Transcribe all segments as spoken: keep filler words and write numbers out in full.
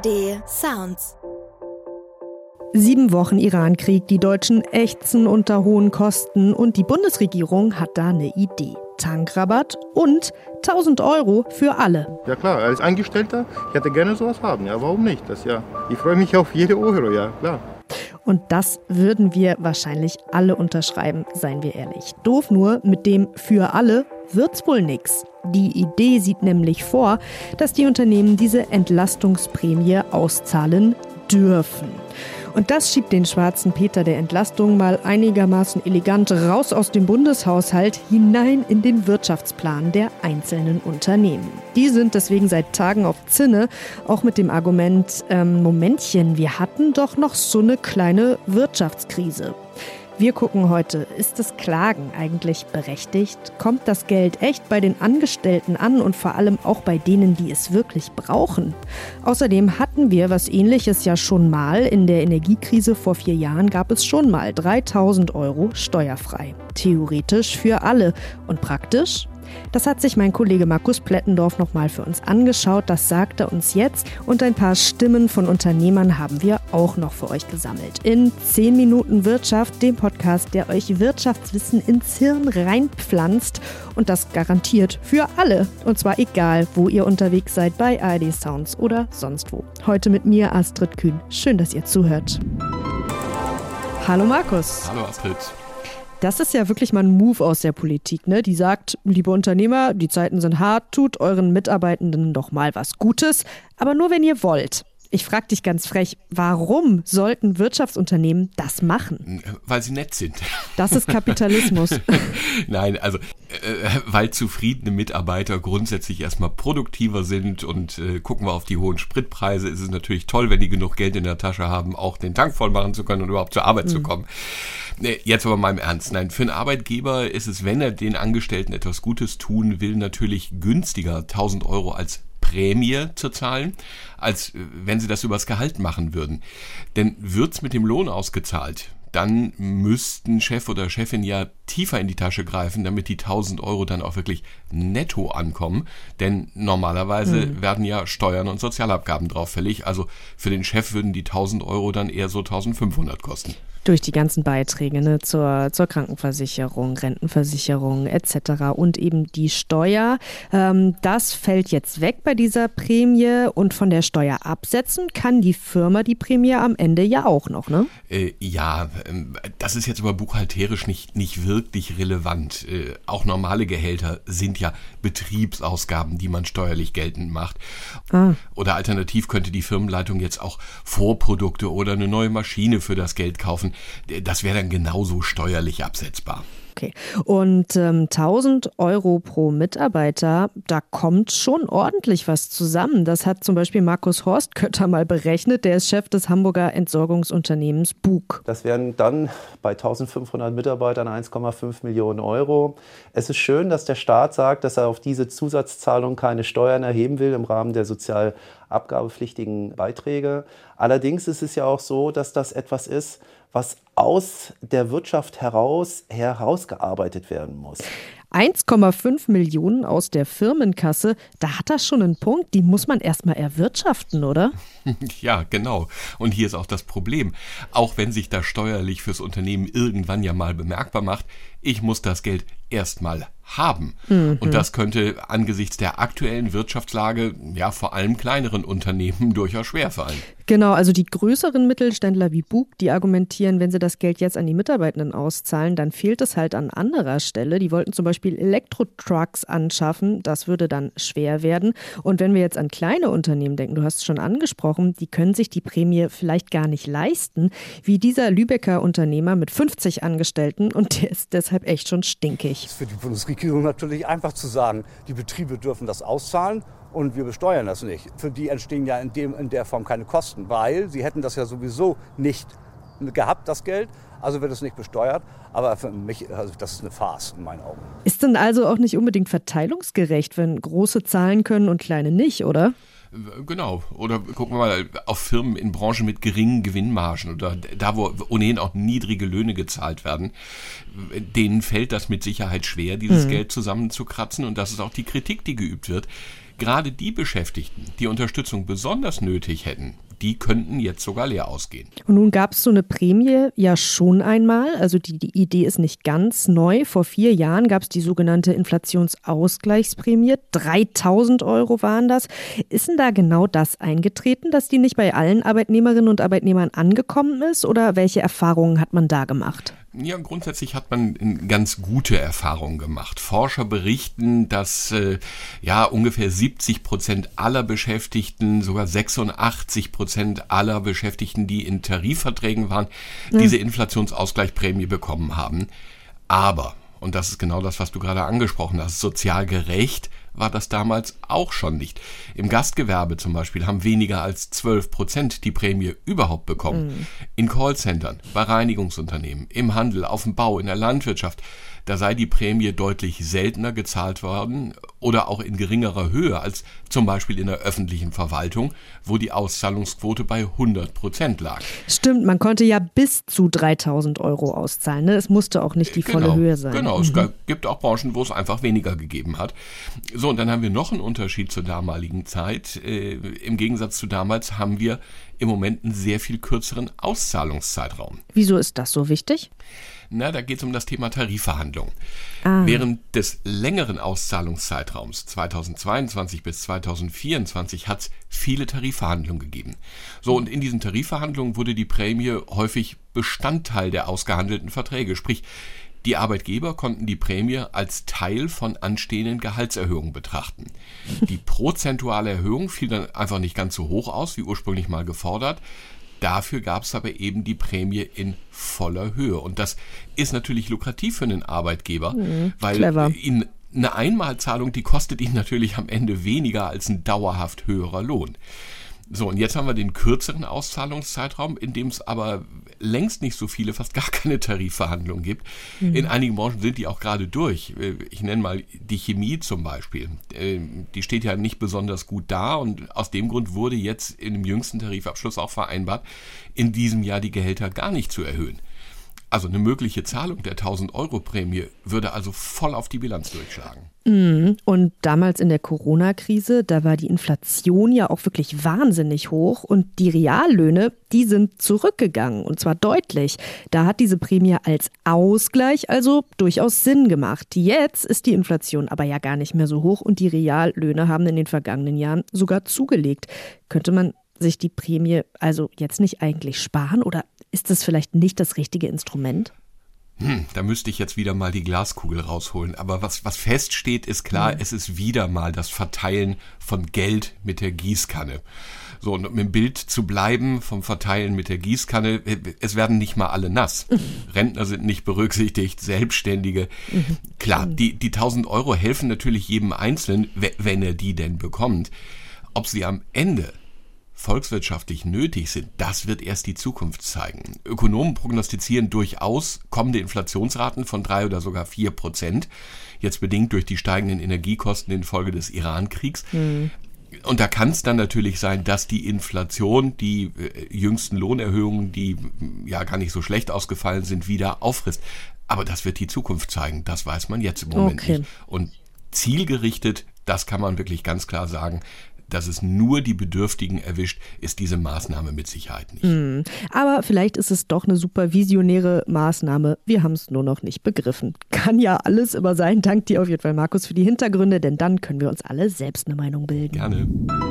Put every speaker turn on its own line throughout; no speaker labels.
A R D Sounds.
Sieben Wochen Irankrieg, die Deutschen ächzen unter hohen Kosten und die Bundesregierung hat da eine Idee. Tankrabatt und tausend Euro für alle.
Ja klar, als Angestellter, ich hätte gerne sowas haben. Ja, warum nicht? Das, ja, ich freue mich auf jede Euro, ja klar.
Und das würden wir wahrscheinlich alle unterschreiben, seien wir ehrlich. Doof nur, mit dem für alle wird's wohl nix. Die Idee sieht nämlich vor, dass die Unternehmen diese Entlastungsprämie auszahlen dürfen. Und das schiebt den schwarzen Peter der Entlastung mal einigermaßen elegant raus aus dem Bundeshaushalt hinein in den Wirtschaftsplan der einzelnen Unternehmen. Die sind deswegen seit Tagen auf Zinne, auch mit dem Argument, ähm, Momentchen, wir hatten doch noch so eine kleine Wirtschaftskrise. Wir gucken heute, ist das Klagen eigentlich berechtigt? Kommt das Geld echt bei den Angestellten an und vor allem auch bei denen, die es wirklich brauchen? Außerdem hatten wir was Ähnliches ja schon mal. In der Energiekrise vor vier Jahren gab es schon mal dreitausend Euro steuerfrei. Theoretisch für alle und praktisch? Das hat sich mein Kollege Markus Plettendorf nochmal für uns angeschaut, das sagt er uns jetzt und ein paar Stimmen von Unternehmern haben wir auch noch für euch gesammelt. In zehn Minuten Wirtschaft, dem Podcast, der euch Wirtschaftswissen ins Hirn reinpflanzt und das garantiert für alle. Und zwar egal, wo ihr unterwegs seid, bei A R D Sounds oder sonst wo. Heute mit mir Astrid Kühn. Schön, dass ihr zuhört. Hallo Markus.
Hallo Astrid.
Das ist ja wirklich mal ein Move aus der Politik, ne? Die sagt, liebe Unternehmer, die Zeiten sind hart, tut euren Mitarbeitenden doch mal was Gutes, aber nur wenn ihr wollt. Ich frage dich ganz frech, warum sollten Wirtschaftsunternehmen das machen?
Weil sie nett sind.
Das ist Kapitalismus.
Nein, also äh, weil zufriedene Mitarbeiter grundsätzlich erstmal produktiver sind und äh, gucken wir auf die hohen Spritpreise, ist es natürlich toll, wenn die genug Geld in der Tasche haben, auch den Tank voll machen zu können und überhaupt zur Arbeit mhm. zu kommen. Nee, jetzt aber mal im Ernst. Nein, für einen Arbeitgeber ist es, wenn er den Angestellten etwas Gutes tun will, natürlich günstiger, tausend Euro als Prämie zu zahlen, als wenn sie das übers Gehalt machen würden. Denn wird's mit dem Lohn ausgezahlt, dann müssten Chef oder Chefin ja tiefer in die Tasche greifen, damit die tausend Euro dann auch wirklich netto ankommen. Denn normalerweise mhm. werden ja Steuern und Sozialabgaben drauf fällig. Also für den Chef würden die tausend Euro dann eher so eintausendfünfhundert kosten.
Durch die ganzen Beiträge, ne, zur, zur Krankenversicherung, Rentenversicherung et cetera und eben die Steuer. Ähm, das fällt jetzt weg bei dieser Prämie und von der Steuer absetzen kann die Firma die Prämie am Ende ja auch noch, ne?
Äh, ja, das ist jetzt aber buchhalterisch nicht, nicht wirklich relevant. Äh, auch normale Gehälter sind ja Betriebsausgaben, die man steuerlich geltend macht. Ah. Oder alternativ könnte die Firmenleitung jetzt auch Vorprodukte oder eine neue Maschine für das Geld kaufen. Das wäre dann genauso steuerlich absetzbar.
Okay. Und ähm, tausend Euro pro Mitarbeiter, da kommt schon ordentlich was zusammen. Das hat zum Beispiel Markus Horstkötter mal berechnet. Der ist Chef des Hamburger Entsorgungsunternehmens Bug.
Das wären dann bei eintausendfünfhundert Mitarbeitern eins Komma fünf Millionen Euro. Es ist schön, dass der Staat sagt, dass er auf diese Zusatzzahlung keine Steuern erheben will im Rahmen der sozialabgabepflichtigen Beiträge. Allerdings ist es ja auch so, dass das etwas ist, was aus der Wirtschaft heraus herausgearbeitet werden muss.
eins Komma fünf Millionen aus der Firmenkasse, da hat das schon einen Punkt, die muss man erstmal erwirtschaften, oder?
Ja, genau. Und hier ist auch das Problem. Auch wenn sich das steuerlich fürs Unternehmen irgendwann ja mal bemerkbar macht, ich muss das Geld erstmal haben. Mhm. Und das könnte angesichts der aktuellen Wirtschaftslage ja vor allem kleineren Unternehmen durchaus schwerfallen.
Genau, also die größeren Mittelständler wie Bug, die argumentieren, wenn sie das Geld jetzt an die Mitarbeitenden auszahlen, dann fehlt es halt an anderer Stelle. Die wollten zum Beispiel Elektro-Trucks anschaffen, das würde dann schwer werden. Und wenn wir jetzt an kleine Unternehmen denken, du hast es schon angesprochen, die können sich die Prämie vielleicht gar nicht leisten, wie dieser Lübecker Unternehmer mit fünfzig Angestellten und der ist deshalb echt schon stinkig.
Das ist für die Bundesregierung natürlich einfach zu sagen, die Betriebe dürfen das auszahlen und wir besteuern das nicht. Für die entstehen ja in, dem, in der Form keine Kosten, weil sie hätten das ja sowieso nicht gehabt, das Geld, also wird es nicht besteuert. Aber für mich, also das ist eine Farce in meinen Augen.
Ist denn also auch nicht unbedingt verteilungsgerecht, wenn große zahlen können und kleine nicht, oder?
Genau. Oder gucken wir mal auf Firmen in Branchen mit geringen Gewinnmargen oder da, wo ohnehin auch niedrige Löhne gezahlt werden. Denen fällt das mit Sicherheit schwer, dieses mhm. Geld zusammenzukratzen. Und das ist auch die Kritik, die geübt wird. Gerade die Beschäftigten, die Unterstützung besonders nötig hätten, die könnten jetzt sogar leer ausgehen.
Und nun gab es so eine Prämie ja schon einmal. Also die, die Idee ist nicht ganz neu. Vor vier Jahren gab es die sogenannte Inflationsausgleichsprämie. dreitausend Euro waren das. Ist denn da genau das eingetreten, dass die nicht bei allen Arbeitnehmerinnen und Arbeitnehmern angekommen ist? Oder welche Erfahrungen hat man da gemacht?
Ja, grundsätzlich hat man ganz gute Erfahrungen gemacht. Forscher berichten, dass äh, ja ungefähr siebzig Prozent aller Beschäftigten, sogar sechsundachtzig Prozent aller Beschäftigten, die in Tarifverträgen waren, ja. diese Inflationsausgleichsprämie bekommen haben. Aber, und das ist genau das, was du gerade angesprochen hast, sozial gerecht war das damals auch schon nicht. Im Gastgewerbe zum Beispiel haben weniger als zwölf Prozent die Prämie überhaupt bekommen. Mhm. In Callcentern, bei Reinigungsunternehmen, im Handel, auf dem Bau, in der Landwirtschaft, da sei die Prämie deutlich seltener gezahlt worden oder auch in geringerer Höhe als zum Beispiel in der öffentlichen Verwaltung, wo die Auszahlungsquote bei hundert Prozent lag.
Stimmt, man konnte ja bis zu dreitausend Euro auszahlen. Ne? Es musste auch nicht die volle
genau,
Höhe sein.
Genau,
mhm.
es gibt auch Branchen, wo es einfach weniger gegeben hat. So, und dann haben wir noch einen Unterschied zur damaligen Zeit. Äh, im Gegensatz zu damals haben wir im Moment einen sehr viel kürzeren Auszahlungszeitraum.
Wieso ist das so wichtig?
Na, da geht es um das Thema Tarifverhandlungen.
Ah.
Während des längeren Auszahlungszeitraums zweitausendzweiundzwanzig bis zweitausendvierundzwanzig hat es viele Tarifverhandlungen gegeben. So, und in diesen Tarifverhandlungen wurde die Prämie häufig Bestandteil der ausgehandelten Verträge. Sprich, die Arbeitgeber konnten die Prämie als Teil von anstehenden Gehaltserhöhungen betrachten. Die prozentuale Erhöhung fiel dann einfach nicht ganz so hoch aus, wie ursprünglich mal gefordert. Dafür gab es aber eben die Prämie in voller Höhe. Und das ist natürlich lukrativ für einen Arbeitgeber, mhm, weil
clever.
ihn eine Einmalzahlung, die kostet ihn natürlich am Ende weniger als ein dauerhaft höherer Lohn. So, und jetzt haben wir den kürzeren Auszahlungszeitraum, in dem es aber längst nicht so viele, fast gar keine Tarifverhandlungen gibt. Mhm. In einigen Branchen sind die auch gerade durch. Ich nenne mal die Chemie zum Beispiel. Die steht ja nicht besonders gut da und aus dem Grund wurde jetzt in dem jüngsten Tarifabschluss auch vereinbart, in diesem Jahr die Gehälter gar nicht zu erhöhen. Also eine mögliche Zahlung der tausend Euro Prämie würde also voll auf die Bilanz durchschlagen.
Und damals in der Corona-Krise, da war die Inflation ja auch wirklich wahnsinnig hoch und die Reallöhne, die sind zurückgegangen und zwar deutlich. Da hat diese Prämie als Ausgleich also durchaus Sinn gemacht. Jetzt ist die Inflation aber ja gar nicht mehr so hoch und die Reallöhne haben in den vergangenen Jahren sogar zugelegt. Könnte man sich die Prämie also jetzt nicht eigentlich sparen oder ist das vielleicht nicht das richtige Instrument?
Hm, da müsste ich jetzt wieder mal die Glaskugel rausholen. Aber was, was feststeht, ist klar, mhm. es ist wieder mal das Verteilen von Geld mit der Gießkanne. So, und um im Bild zu bleiben vom Verteilen mit der Gießkanne, es werden nicht mal alle nass. Mhm. Rentner sind nicht berücksichtigt, Selbstständige. Mhm. Klar, die, die tausend Euro helfen natürlich jedem Einzelnen, wenn er die denn bekommt. Ob sie am Ende volkswirtschaftlich nötig sind, das wird erst die Zukunft zeigen. Ökonomen prognostizieren durchaus kommende Inflationsraten von drei oder sogar vier Prozent, jetzt bedingt durch die steigenden Energiekosten infolge des Iran-Kriegs. Mhm. Und da kann es dann natürlich sein, dass die Inflation die äh, jüngsten Lohnerhöhungen, die ja gar nicht so schlecht ausgefallen sind, wieder auffrisst. Aber das wird die Zukunft zeigen, das weiß man jetzt im Moment
okay.
nicht. Und zielgerichtet, das kann man wirklich ganz klar sagen, dass es nur die Bedürftigen erwischt, ist diese Maßnahme mit Sicherheit nicht.
Mhm. Aber vielleicht ist es doch eine super visionäre Maßnahme. Wir haben es nur noch nicht begriffen. Kann ja alles immer sein. Dank dir auf jeden Fall, Markus, für die Hintergründe, denn dann können wir uns alle selbst eine Meinung bilden.
Gerne.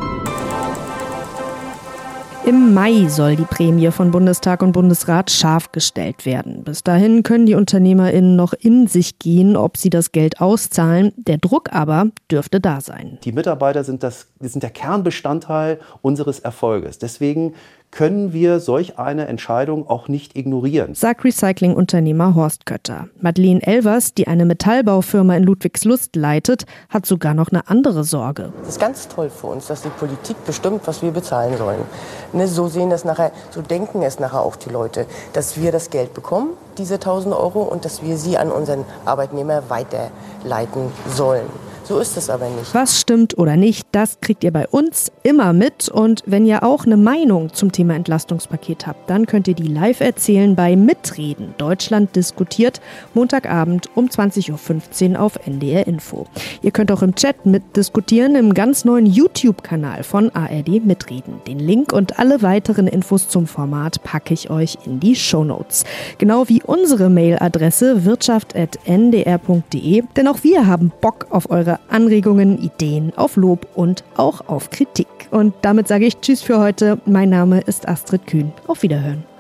Im Mai soll die Prämie von Bundestag und Bundesrat scharf gestellt werden. Bis dahin können die UnternehmerInnen noch in sich gehen, ob sie das Geld auszahlen. Der Druck aber dürfte da sein.
Die Mitarbeiter sind, das, sind der Kernbestandteil unseres Erfolges. Deswegen können wir solch eine Entscheidung auch nicht ignorieren,
sagt Recyclingunternehmer Horst Kötter. Madeleine Elvers, die eine Metallbaufirma in Ludwigslust leitet, hat sogar noch eine andere Sorge.
Es ist ganz toll für uns, dass die Politik bestimmt, was wir bezahlen sollen. Ne, so sehen das nachher, so denken es nachher auch die Leute, dass wir das Geld bekommen, diese tausend Euro, und dass wir sie an unseren Arbeitnehmer weiterleiten sollen. So ist es aber nicht.
Was stimmt oder nicht, das kriegt ihr bei uns immer mit. Und wenn ihr auch eine Meinung zum Thema Entlastungspaket habt, dann könnt ihr die live erzählen bei Mitreden. Deutschland diskutiert, Montagabend um zwanzig Uhr fünfzehn auf N D R Info. Ihr könnt auch im Chat mitdiskutieren im ganz neuen YouTube-Kanal von A R D Mitreden. Den Link und alle weiteren Infos zum Format packe ich euch in die Shownotes. Genau wie unsere Mailadresse wirtschaft at n d r punkt d e. Denn auch wir haben Bock auf eure Anregungen, Ideen, auf Lob und auch auf Kritik. Und damit sage ich Tschüss für heute. Mein Name ist Astrid Kühn. Auf Wiederhören.